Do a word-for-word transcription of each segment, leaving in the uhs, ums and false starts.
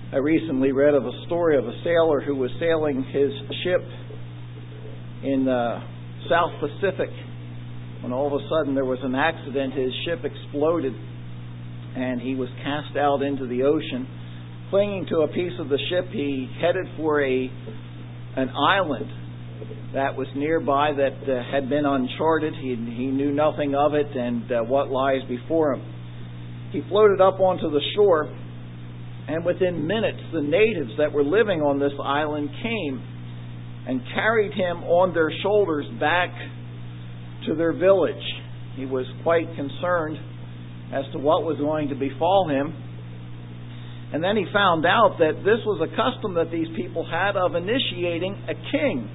I recently read of a story of a sailor who was sailing his ship in the South Pacific when all of a sudden there was an accident. His ship exploded and he was cast out into the ocean. Clinging to a piece of the ship, he headed for a an island that was nearby that uh, had been uncharted. He, he knew nothing of it and uh, what lies before him. He floated up onto the shore, and within minutes the natives that were living on this island came and carried him on their shoulders back to their village. He was quite concerned as to what was going to befall him. And then he found out that this was a custom that these people had of initiating a king.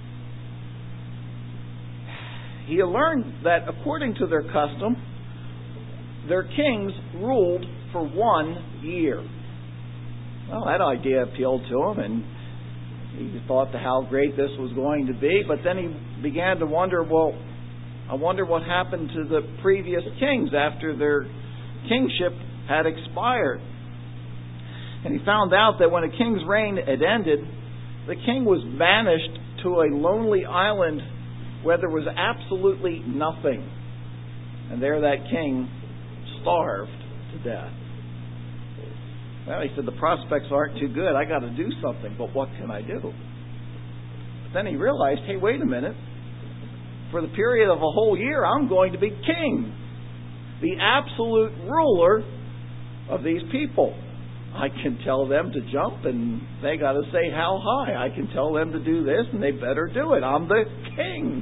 He learned that according to their custom, their kings ruled for one year. Well, that idea appealed to him, and he thought to how great this was going to be. But then he began to wonder, well, I wonder what happened to the previous kings after their kingship had expired. And he found out that when a king's reign had ended, the king was banished to a lonely island where there was absolutely nothing. And there that king starved to death. Well, he said, the prospects aren't too good. I got to do something, but what can I do? But then he realized, hey, wait a minute. For the period of a whole year, I'm going to be king. The absolute ruler of these people. I can tell them to jump and they got to say how high. I can tell them to do this and they better do it. I'm the king.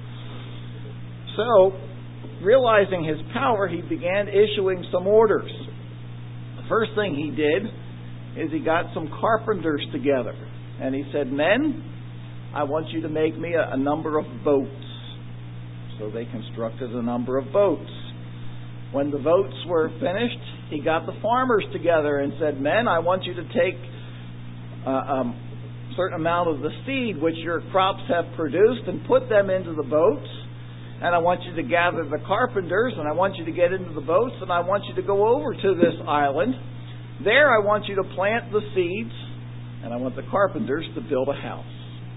So, realizing his power, he began issuing some orders. The first thing he did is he got some carpenters together. And he said, men, I want you to make me a, a number of boats. So they constructed a number of boats. When the boats were finished, he got the farmers together and said, men, I want you to take uh, um, a certain amount of the seed which your crops have produced and put them into the boats. And I want you to gather the carpenters and I want you to get into the boats and I want you to go over to this island. There I want you to plant the seeds and I want the carpenters to build a house.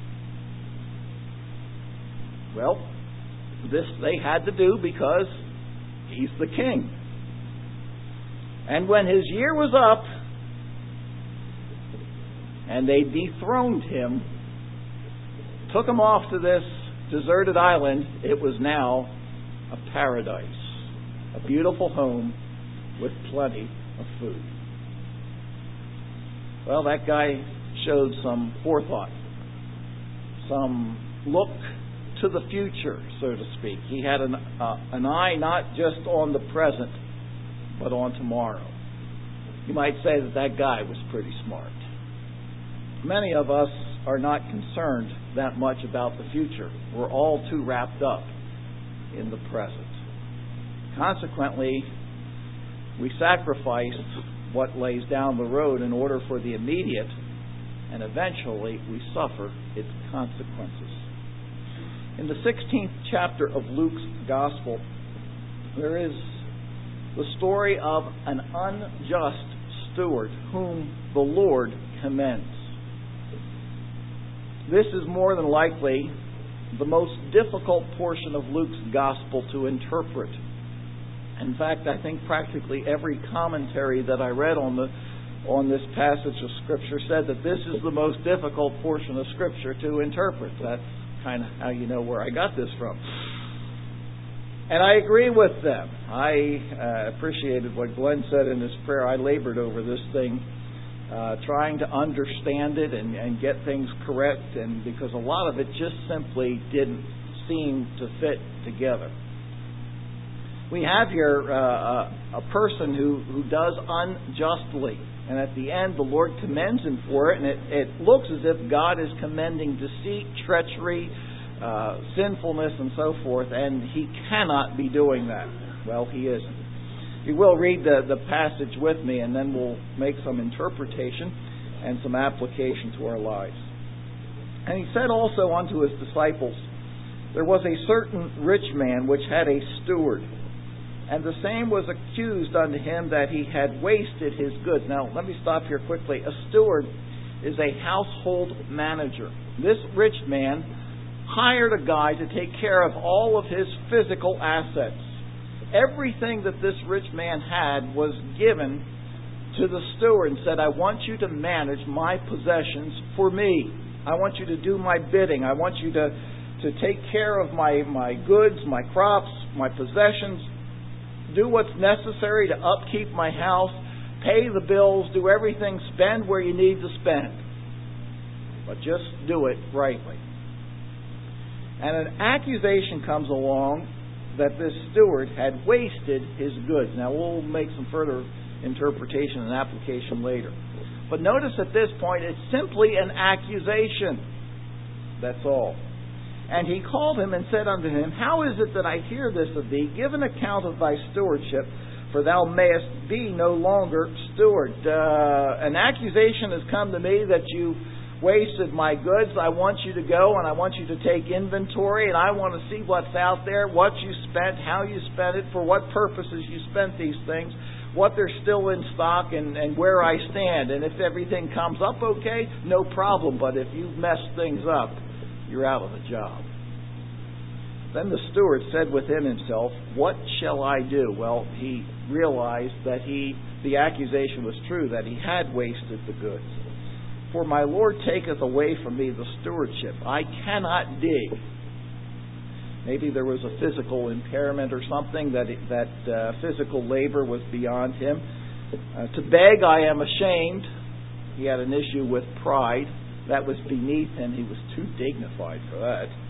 Well, this they had to do because he's the king. And when his year was up and they dethroned him, took him off to this deserted island, it was now a paradise. A beautiful home with plenty of food. Well, that guy showed some forethought. Some look to the future, so to speak. He had an, uh, an eye not just on the present, but on tomorrow. You might say that that guy was pretty smart. Many of us are not concerned that much about the future. We're all too wrapped up in the present. Consequently, we sacrifice what lays down the road in order for the immediate, and eventually we suffer its consequences. In the sixteenth chapter of Luke's Gospel, there is the story of an unjust steward whom the Lord commends. This is more than likely the most difficult portion of Luke's Gospel to interpret. In fact, I think practically every commentary that I read on the on this passage of Scripture said that this is the most difficult portion of Scripture to interpret. That's kind of how you know where I got this from. And I agree with them. I uh, appreciated what Glenn said in his prayer. I labored over this thing, uh, trying to understand it and, and get things correct, and because a lot of it just simply didn't seem to fit together. We have here uh, a person who, who does unjustly. And at the end, the Lord commends him for it. And it, it looks as if God is commending deceit, treachery, uh, sinfulness, and so forth. And he cannot be doing that. Well, he isn't. You will read the, the passage with me, and then we'll make some interpretation and some application to our lives. And he said also unto his disciples, there was a certain rich man which had a steward, And the same was accused unto him that he had wasted his goods. Now, let me stop here quickly. A steward is a household manager. This rich man hired a guy to take care of all of his physical assets. Everything that this rich man had was given to the steward and said, I want you to manage my possessions for me. I want you to do my bidding. I want you to, to take care of my, my goods, my crops, my possessions. Do what's necessary to upkeep my house, pay the bills, do everything, spend where you need to spend. But just do it rightly. And an accusation comes along that this steward had wasted his goods. Now, we'll make some further interpretation and application later. But notice at this point, it's simply an accusation. That's all. And he called him and said unto him, How is it that I hear this of thee? Give an account of thy stewardship, for thou mayest be no longer steward. Uh, an accusation has come to me that you wasted my goods. I want you to go and I want you to take inventory, and I want to see what's out there, what you spent, how you spent it, for what purposes you spent these things, what they're still in stock, and, and where I stand. And if everything comes up okay, no problem. But if you've messed things up, you're out of the job. Then the steward said within himself, What shall I do? Well, he realized that he, the accusation was true, that he had wasted the goods. For my Lord taketh away from me the stewardship. I cannot dig. Maybe there was a physical impairment or something, that it, that uh, physical labor was beyond him. Uh, to beg I am ashamed. He had an issue with pride. That was beneath him. He was too dignified for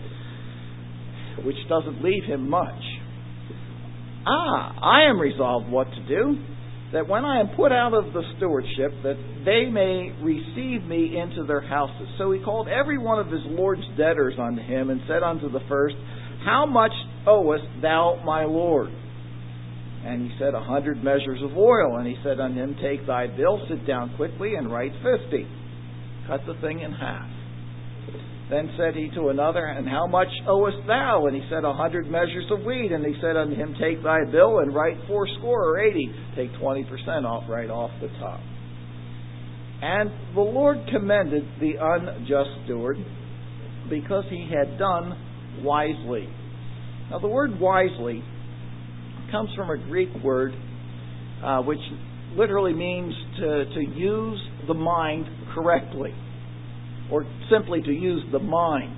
that, which doesn't leave him much. Ah, I am resolved what to do, that when I am put out of the stewardship, that they may receive me into their houses. So he called every one of his Lord's debtors unto him, and said unto the first, How much owest thou my Lord? And he said, A hundred measures of oil. And he said unto him, Take thy bill, sit down quickly, and write fifty. Cut the thing in half. Then said he to another, And how much owest thou? And he said, A hundred measures of wheat. And he said unto him, Take thy bill and write fourscore or eighty. Take twenty percent off, right off the top. And the Lord commended the unjust steward, because he had done wisely. Now the word wisely comes from a Greek word uh, which literally means to, to use the mind correctly, or simply to use the mind.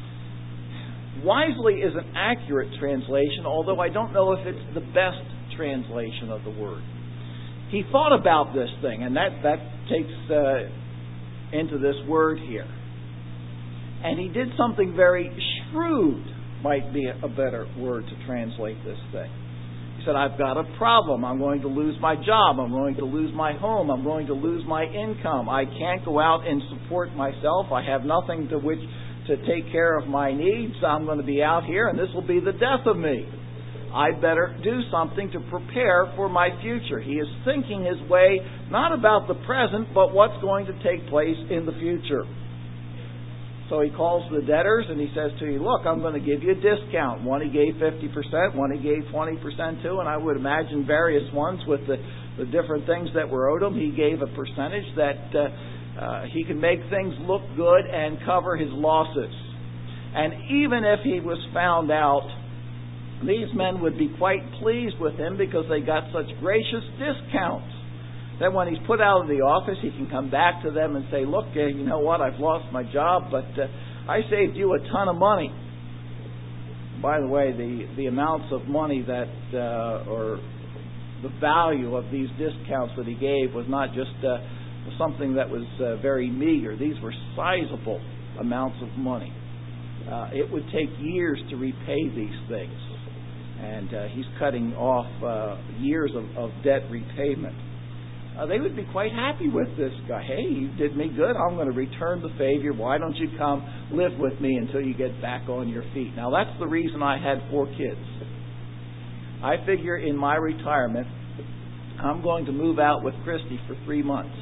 Wisely is an accurate translation, although I don't know if it's the best translation of the word. He thought about this thing, and that, that takes uh, into this word here. And he did something very shrewd, might be a better word to translate this thing. He said, I've got a problem. I'm going to lose my job. I'm going to lose my home. I'm going to lose my income. I can't go out and support myself. I have nothing to which to take care of my needs. I'm going to be out here, and this will be the death of me. I better do something to prepare for my future. He is thinking his way, not about the present, but what's going to take place in the future. So he calls the debtors and he says to you, look, I'm going to give you a discount. One he gave fifty percent, one he gave twenty percent to, and I would imagine various ones with the, the different things that were owed him. He gave a percentage that uh, uh, he can make things look good and cover his losses. And even if he was found out, these men would be quite pleased with him because they got such gracious discounts. Then when he's put out of the office, he can come back to them and say, look, uh, you know what, I've lost my job, but uh, I saved you a ton of money. By the way, the, the amounts of money that, uh, or the value of these discounts that he gave was not just uh, something that was uh, very meager. These were sizable amounts of money. Uh, it would take years to repay these things. And uh, he's cutting off uh, years of, of debt repayment. Uh, they would be quite happy with this guy. Hey, you did me good. I'm going to return the favor. Why don't you come live with me until you get back on your feet? Now, that's the reason I had four kids. I figure in my retirement, I'm going to move out with Christy for three months.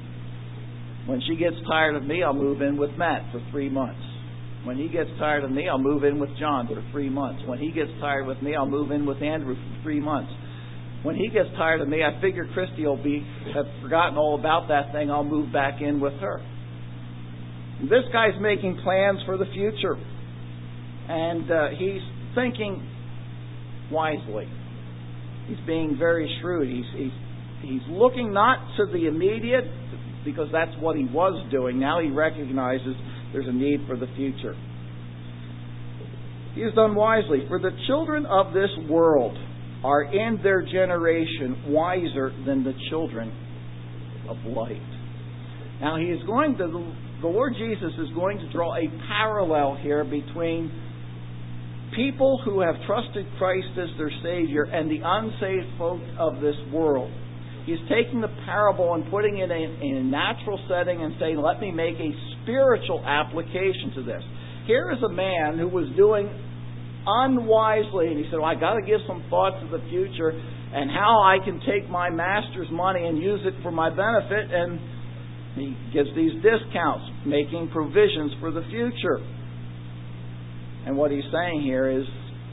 When she gets tired of me, I'll move in with Matt for three months. When he gets tired of me, I'll move in with John for three months. When he gets tired with me, I'll move in with Andrew for three months. When he gets tired of me, I figure Christy will be have forgotten all about that thing. I'll move back in with her. This guy's making plans for the future. And uh, he's thinking wisely. He's being very shrewd. He's, he's, he's looking not to the immediate, because that's what he was doing. Now he recognizes there's a need for the future. He has done wisely. For the children of this world are in their generation wiser than the children of light. Now he is going to, the Lord Jesus is going to draw a parallel here between people who have trusted Christ as their Savior and the unsaved folk of this world. He's taking the parable and putting it in, in a natural setting and saying, let me make a spiritual application to this. Here is a man who was doing unwisely, and he said, well, I got to give some thought to the future and how I can take my master's money and use it for my benefit. And he gives these discounts, making provisions for the future. And what he's saying here is,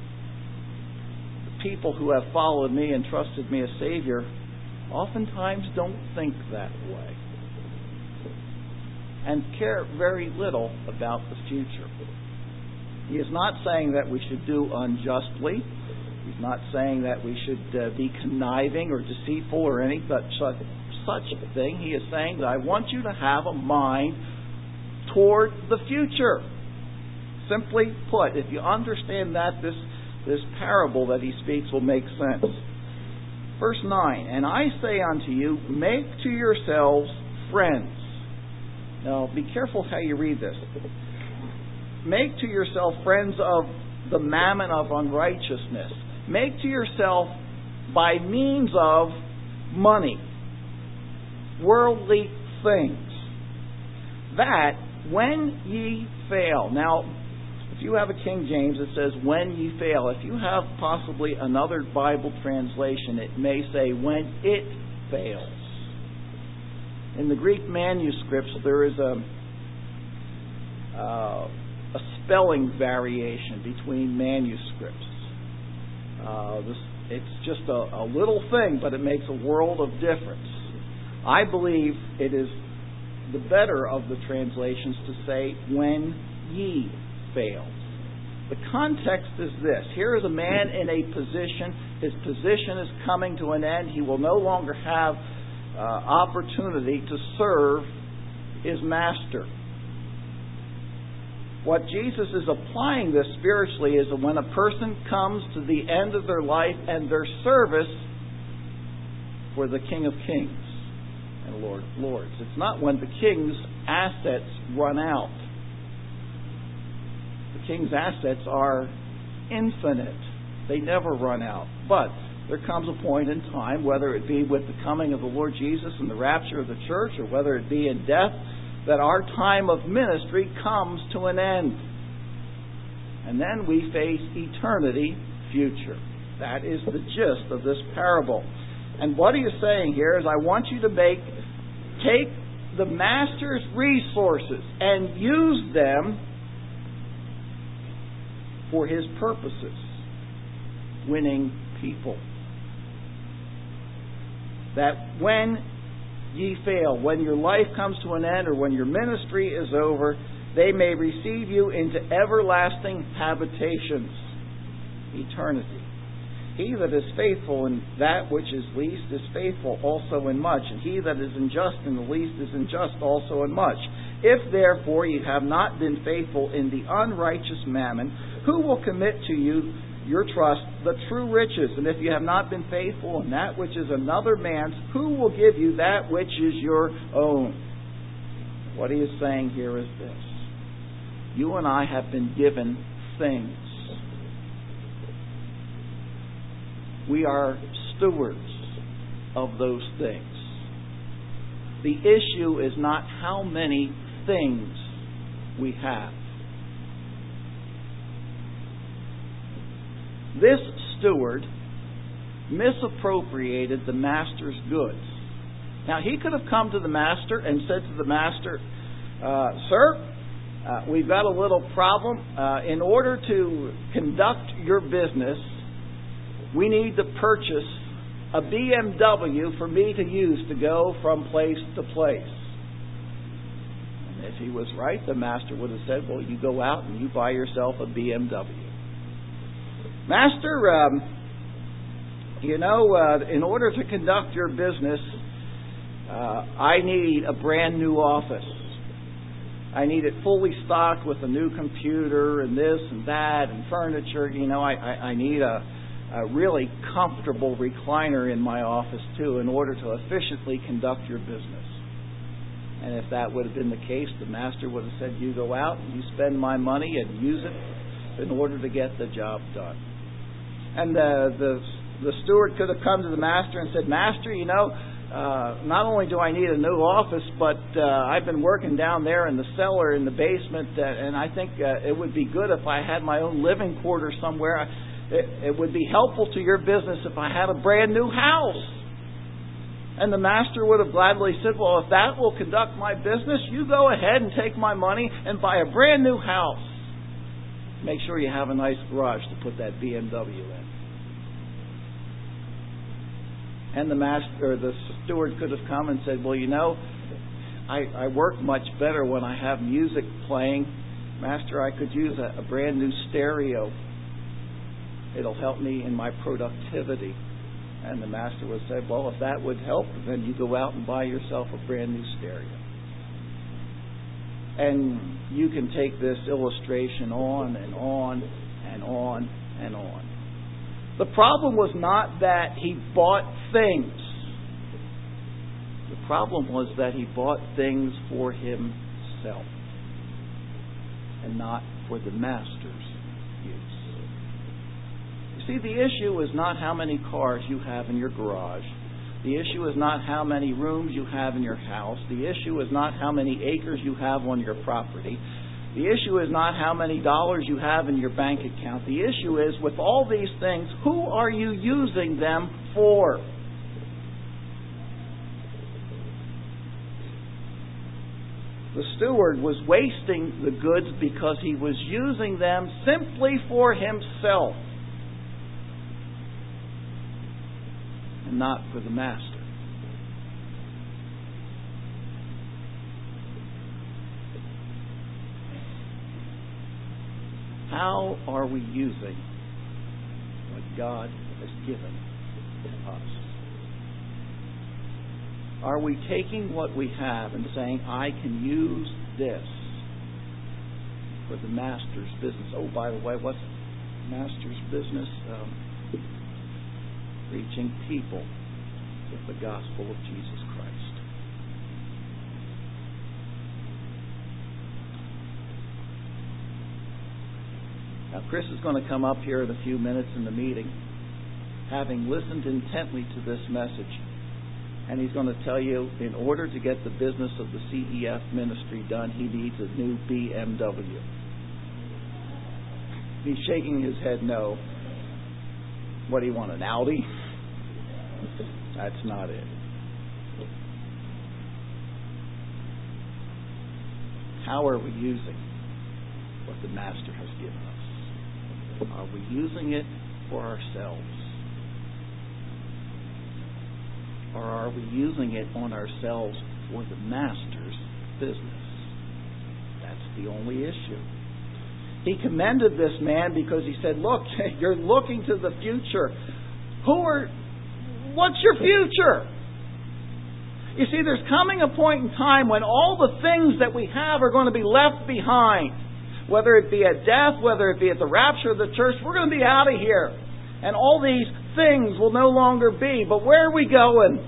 the people who have followed me and trusted me as Savior oftentimes don't think that way and care very little about the future. He is not saying that we should do unjustly. He's not saying that we should uh, be conniving or deceitful or any such, such a thing. He is saying that I want you to have a mind toward the future. Simply put, if you understand that, this, this parable that he speaks will make sense. Verse nine, and I say unto you, make to yourselves friends. Now, be careful how you read this. Make to yourself friends of the mammon of unrighteousness. Make to yourself by means of money, worldly things, that when ye fail. Now, if you have a King James, it says, when ye fail. If you have possibly another Bible translation, it may say, when it fails. In the Greek manuscripts, there is a, uh, a spelling variation between manuscripts. Uh, this, it's just a, a little thing, but it makes a world of difference. I believe it is the better of the translations to say, when ye fails. The context is this. Here is a man in a position. His position is coming to an end. He will no longer have uh, opportunity to serve his master. What Jesus is applying this spiritually is that when a person comes to the end of their life and their service for the King of Kings and Lord of Lords. It's not when the king's assets run out. The king's assets are infinite. They never run out. But there comes a point in time, whether it be with the coming of the Lord Jesus and the rapture of the church, or whether it be in death, that our time of ministry comes to an end. And then we face eternity future. That is the gist of this parable. And what he is saying here is, I want you to make, take the master's resources and use them for his purposes, winning people. That when ye fail, when your life comes to an end or when your ministry is over, they may receive you into everlasting habitations, eternity. He that is faithful in that which is least is faithful also in much, and he that is unjust in the least is unjust also in much. If therefore you have not been faithful in the unrighteous mammon, who will commit to you your trust the true riches? And if you have not been faithful in that which is another man's, who will give you that which is your own? What he is saying here is this. You and I have been given things. We are stewards of those things. The issue is not how many things we have. This steward misappropriated the master's goods. Now, he could have come to the master and said to the master, uh, Sir, uh, we've got a little problem. Uh, in order to conduct your business, we need to purchase a B M W for me to use to go from place to place. And if he was right, the master would have said, well, you go out and you buy yourself a B M W. Master, um, you know, uh, in order to conduct your business, uh, I need a brand new office. I need it fully stocked with a new computer and this and that and furniture. You know, I, I, I need a, a really comfortable recliner in my office, too, in order to efficiently conduct your business. And if that would have been the case, the master would have said, you go out and you spend my money and use it in order to get the job done. And the, the, the steward could have come to the master and said, Master, you know, Uh, not only do I need a new office, but uh, I've been working down there in the cellar in the basement, uh, and I think uh, it would be good if I had my own living quarters somewhere. It, it would be helpful to your business if I had a brand new house. And the master would have gladly said, well, if that will conduct my business, you go ahead and take my money and buy a brand new house. Make sure you have a nice garage to put that B M W in. And the master, or the steward could have come and said, well, you know, I, I work much better when I have music playing. Master, I could use a, a brand new stereo. It'll help me in my productivity. And the master would say, well, if that would help, then you go out and buy yourself a brand new stereo. And you can take this illustration on and on and on and on. The problem was not that he bought things. The problem was that he bought things for himself and not for the master's use. You see, the issue is not how many cars you have in your garage. The issue is not how many rooms you have in your house. The issue is not how many acres you have on your property. The issue is not how many dollars you have in your bank account. The issue is, with all these things, who are you using them for? The steward was wasting the goods because he was using them simply for himself and not for the master. How are we using what God has given to us? Are we taking what we have and saying, I can use this for the master's business? Oh, by the way, what's master's business? Um, reaching people with the gospel of Jesus Christ. Now, Chris is going to come up here in a few minutes in the meeting, having listened intently to this message, and he's going to tell you, in order to get the business of the C E F ministry done, he needs a new B M W. He's shaking his head no. What do you want, an Audi? That's not it. How are we using what the Master has given us? Are we using it for ourselves? Or are we using it on ourselves for the Master's business? That's the only issue. He commended this man because he said, look, you're looking to the future. Who are, what's your future? You see, there's coming a point in time when all the things that we have are going to be left behind. Whether it be at death, whether it be at the rapture of the church, we're going to be out of here. And all these things will no longer be. But where are we going?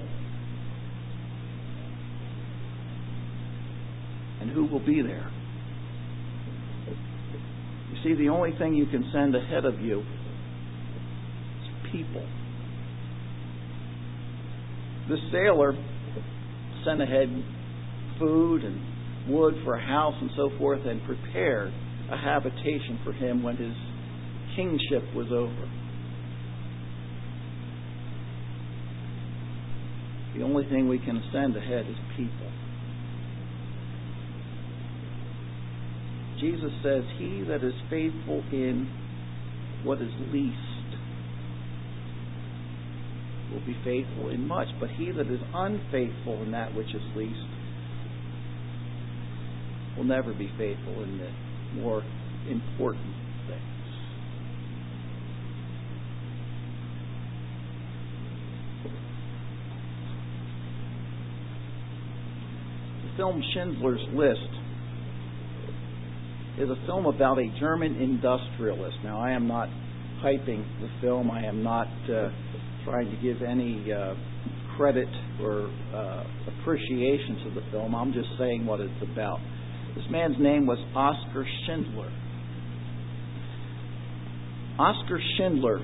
And who will be there? You see, the only thing you can send ahead of you is people. This sailor sent ahead food and wood for a house and so forth, and prepared a habitation for him when his kingship was over. The only thing we can send ahead is people. Jesus says, he that is faithful in what is least will be faithful in much. But he that is unfaithful in that which is least will never be faithful in the more important things. The film Schindler's List is a film about a German industrialist. Now, I am not hyping the film. I am not uh, trying to give any uh, credit or uh, appreciation to the film. I'm just saying what it's about. This man's name was Oskar Schindler. Oskar Schindler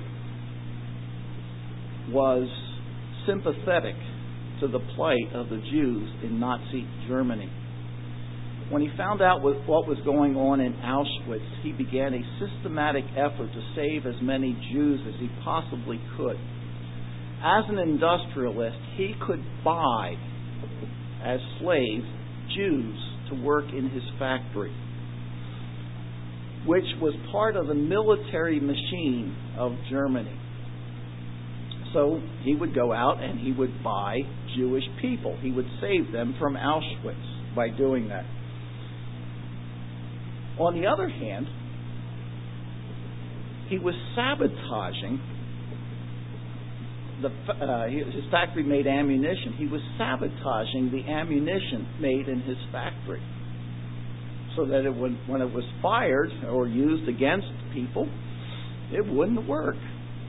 was sympathetic to the plight of the Jews in Nazi Germany. When he found out what was going on in Auschwitz, he began a systematic effort to save as many Jews as he possibly could. As an industrialist, he could buy, as slaves, Jews to work in his factory, which was part of the military machine of Germany. So he would go out and he would buy Jewish people. He would save them from Auschwitz by doing that. On the other hand, he was sabotaging the uh, his factory made ammunition. He was sabotaging the ammunition made in his factory, so that it would, when it was fired or used against people, it wouldn't work.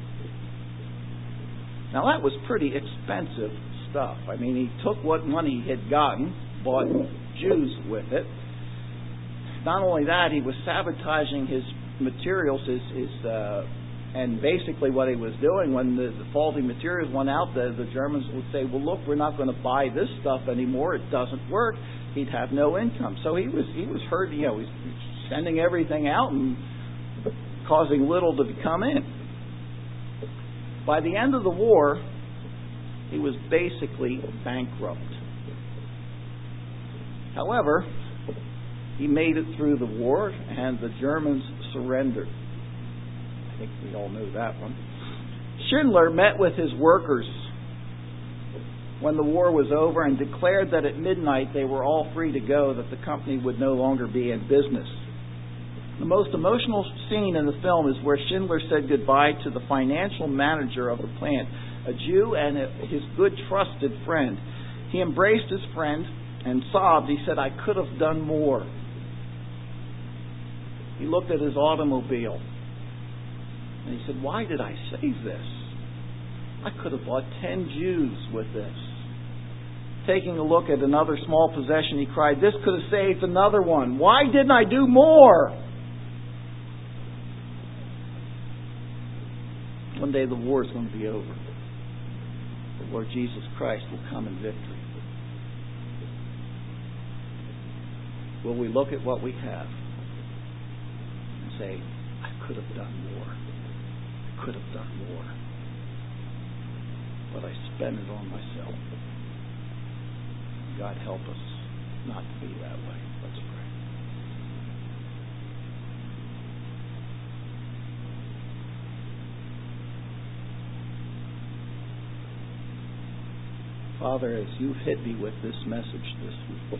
Now that was pretty expensive stuff. I mean, he took what money he had gotten, bought Jews with it. Not only that, he was sabotaging his materials, his, his uh, and basically what he was doing when the, the faulty materials went out, the, the Germans would say, well, look, we're not going to buy this stuff anymore. It doesn't work. He'd have no income. So he was he was hurt, you know, he's sending everything out and causing little to come in. By the end of the war, he was basically bankrupt. However, he made it through the war, and the Germans surrendered. I think we all knew that one. Schindler met with his workers when the war was over and declared that at midnight they were all free to go, that the company would no longer be in business. The most emotional scene in the film is where Schindler said goodbye to the financial manager of the plant, a Jew and his good trusted friend. He embraced his friend and sobbed. He said, "I could have done more." He looked at his automobile and he said, "Why did I save this? I could have bought ten Jews with this." Taking a look at another small possession, he cried, "This could have saved another one. Why didn't I do more?" One day the war is going to be over. The Lord Jesus Christ will come in victory. Will we look at what we have and say, "I could have done more. I could have done more. But I spent it on myself." God help us not to be that way. Let's pray. Father, as you've hit me with this message this week,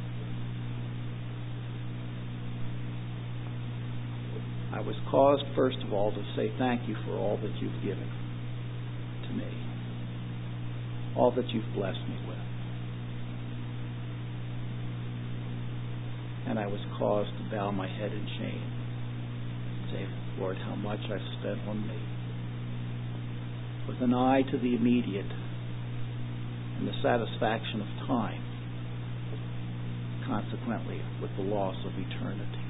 I was caused, first of all, to say thank you for all that you've given to me, all that you've blessed me with. And I was caused to bow my head in shame and say, "Lord, how much I've spent on me," with an eye to the immediate and the satisfaction of time, consequently with the loss of eternity.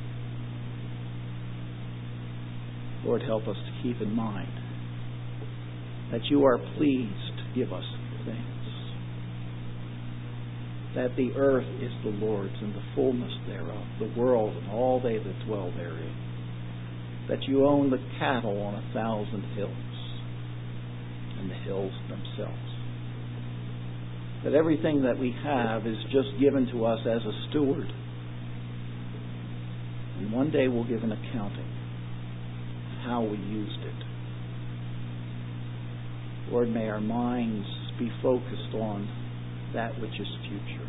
Lord, help us to keep in mind that you are pleased to give us things, that the earth is the Lord's and the fullness thereof, the world and all they that dwell therein, that you own the cattle on a thousand hills and the hills themselves, that everything that we have is just given to us as a steward, and one day we'll give an accounting of how we used it. Lord, may our minds be focused on that which is future.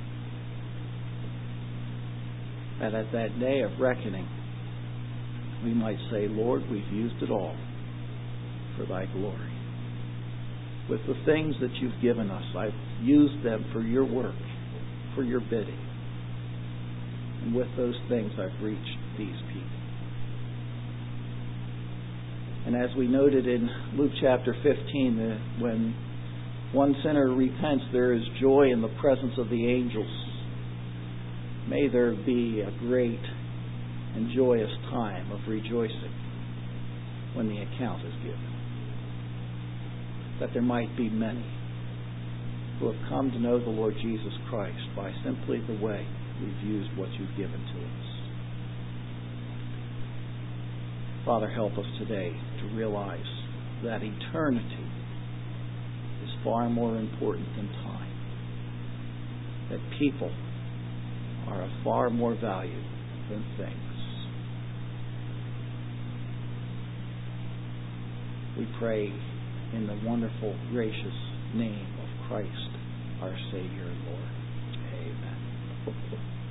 That at that day of reckoning, we might say, Lord, we've used it all for thy glory. With the things that you've given us, I've used them for your work, for your bidding. And with those things, I've reached these people. And as we noted in Luke chapter fifteen, that when one sinner repents, there is joy in the presence of the angels. May there be a great and joyous time of rejoicing when the account is given. That there might be many who have come to know the Lord Jesus Christ by simply the way we've used what you've given to us. Father, help us today to realize that eternity is far more important than time. That people are of far more value than things. We pray in the wonderful, gracious name of Christ, our Savior and Lord. Amen.